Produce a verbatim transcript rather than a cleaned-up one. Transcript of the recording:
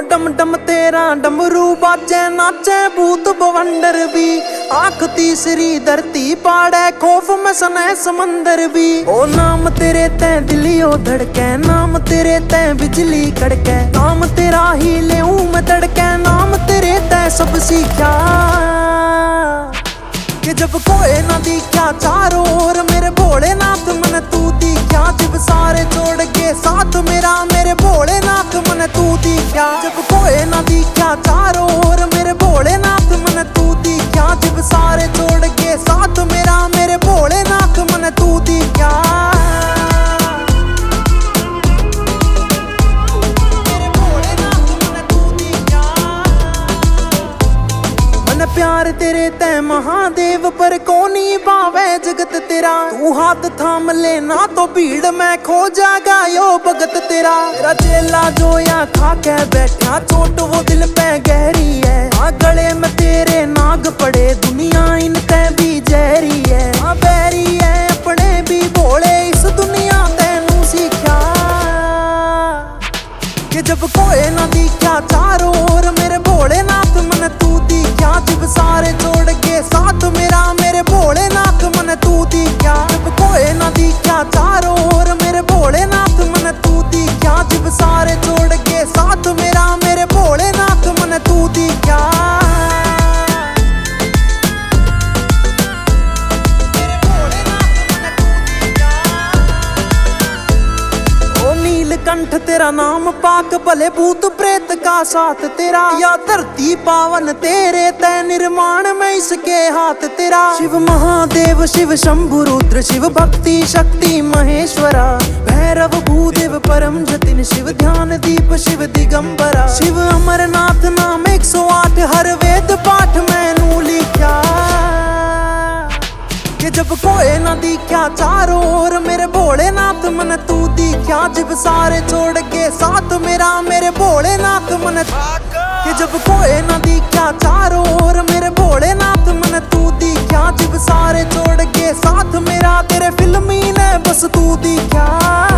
डम डम तेरा डमरू बाजे नाचे भूत बवंडर भी। आंख तीसरी धरती पाड़े खौफ में सने समंदर भी। ओ नाम तेरे तै दिलियो धड़के, नाम तेरे तै बिजली कड़के, नाम तेरा ही लेऊं मैं तड़के, नाम तेरे तै सब सीख्या। कि जब कोई ना दिखा चारों ओर मेरे भोलेनाथ मन तू दिखा। जब सारे छोड़ के साथ मेरा मेरे भोलेनाथ मन तू दिखा। जब कोई ना दिखा चारों ओर मेरे भोलेनाथ मन तू दिखा। जब सारे छोड़ के साथ मेरा मेरे भोलेनाथ मन तू दिखा। प्यार तेरे तै महादेव पर कोनी पावे जगत तेरा। तू हाथ थाम लेना तो भीड़ में खो जाएगा यो भगत तेरा। तेरा चेला जो या खा के बैठा चोट वो दिल पे गहरी है। आ गले में तेरे नाग पड़े दुनिया इन तै भी जहरी है। आ बैरी है अपने भी भोले इस दुनिया तैनू सीखा। कि जब कोई ना दिखा चारों ओर मेरे भोलेनाथ मन तू दिखा। जब सारे छोड़ के साथ मेरा मेरे भोलेनाथ मन तू दिखा। जब कोई ना दिखा चारों ओर मेरे भोलेनाथ मन तू दिखा। जब सारे छोड़ के साथ मेरा मेरे भोलेनाथ मन तू दिखा। कंठ तेरा नाम पाक भले भूत प्रेत का साथ तेरा। या धरती पावन तेरे तय निर्माण में इसके हाथ तेरा। शिव महादेव शिव शंभु रुद्र शिव भक्ति शक्ति महेश्वरा। भैरव भूदेव परम जतिन शिव ध्यान दीप शिव दिगंबरा। शिव अमरनाथ नाम एक सौ आठ हर वेद पाठ मैनू लिखा। कि जब कोई ना दिखा चारों ओर मेरे भोलेनाथ मन तू दिखा। जब सारे छोड़ के साथ मेरा मेरे भोलेनाथ मन। कि जब कोई ना दिखा चारों ओर मेरे भोलेनाथ मन तू दिखा। जब सारे छोड़ के साथ मेरा तेरे फिल्मी ने बस तू दिखा।